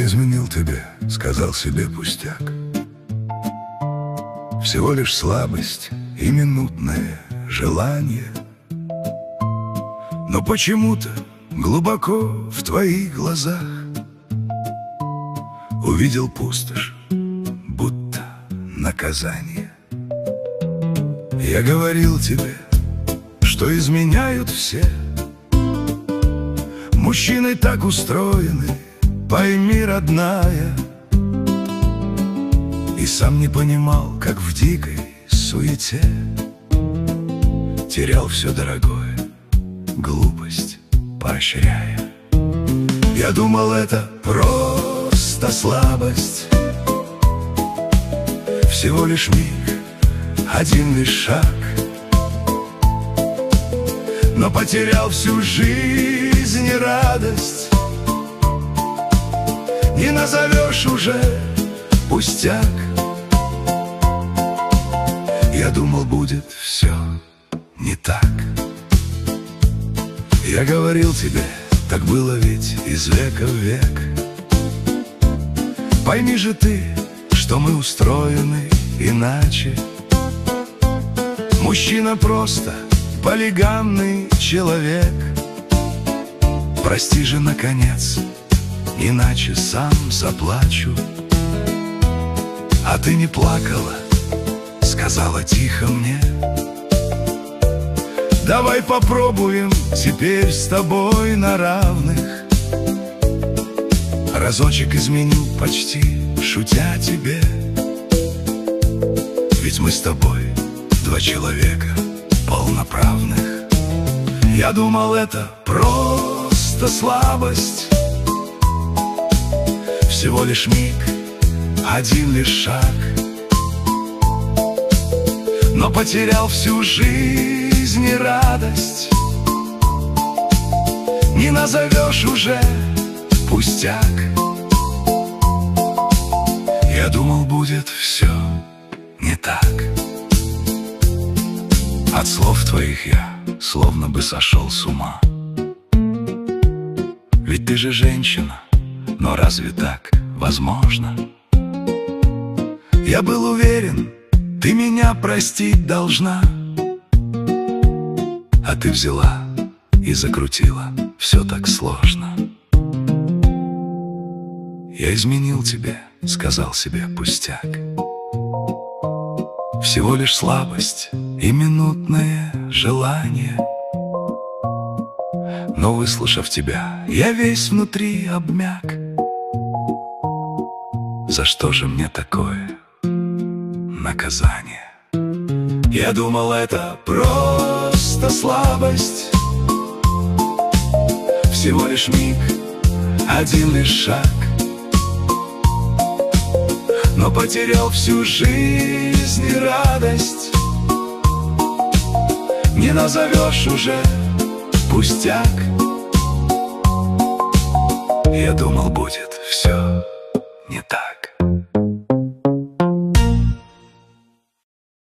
изменил тебе, сказал себе пустяк. Всего лишь слабость и минутное желание. Но почему-то глубоко в твоих глазах увидел пустошь, будто наказание. Я говорил тебе, что изменяют все. Мужчины так устроены, пойми, родная. И сам не понимал, как в дикой суете терял все дорогое, глупость поощряя. Я думал, это просто слабость, всего лишь миг, один лишь шаг. Но потерял всю жизнь и радость, не назовешь уже пустяк. Я думал, будет все не так. Я говорил тебе, так было ведь из века в век. Пойми же ты, что мы устроены иначе. Мужчина просто полигамный человек. Прости же, наконец, иначе сам заплачу. А ты не плакала, сказала тихо мне. Давай попробуем теперь с тобой на равных. Разочек изменю почти, шутя тебе. Ведь мы с тобой два человека полноправных. Я думал, это просто слабость, всего лишь миг, один лишь шаг. Но потерял всю жизнь и радость, не назовешь уже пустяк. Я думал, будет все не так. От слов твоих я словно бы сошел с ума. Ведь ты же женщина, но разве так возможно? Я был уверен, ты меня простить должна. А ты взяла и закрутила все так сложно. Я изменил тебе, сказал себе пустяк. Всего лишь слабость и минутное желание. Но, выслушав тебя, я весь внутри обмяк. За что же мне такое наказание? Я думал, это просто слабость, всего лишь миг, один лишь шаг. Но потерял всю жизнь и радость, не назовешь уже пустяк. Я думал, будет все